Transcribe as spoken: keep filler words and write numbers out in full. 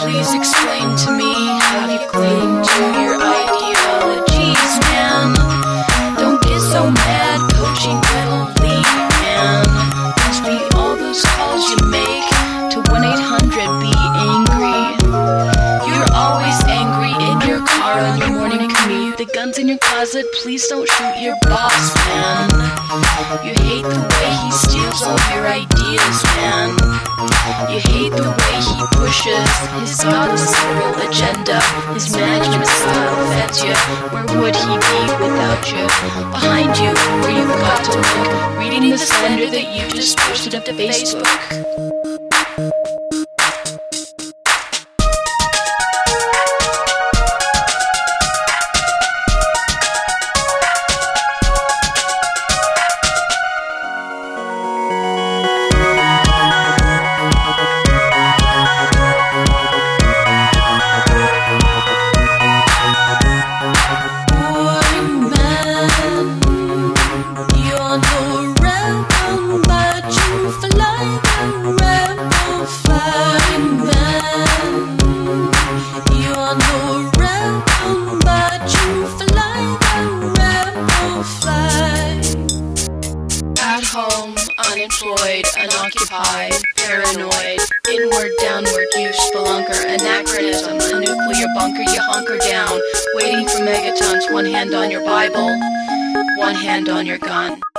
Please explain to me how you cling to your ideologies, man. Don't get so mad, coaching little league, man. Must be all those calls you make to one eight hundred be angry. You're always angry in your car on your morning commute. The gun's in your closet, please don't shoot your boss, man. You hate the way he steals all your ideas, man. You hate the way he pushes his God-literal agenda. His management style feds you. Where would he be without you? Behind you, where you've got to look, reading the slander that you just posted up to Facebook. Home, unemployed, unoccupied, paranoid, inward, downward, you spelunker, anachronism, a nuclear bunker, you hunker down, waiting for megatons, one hand on your Bible, one hand on your gun.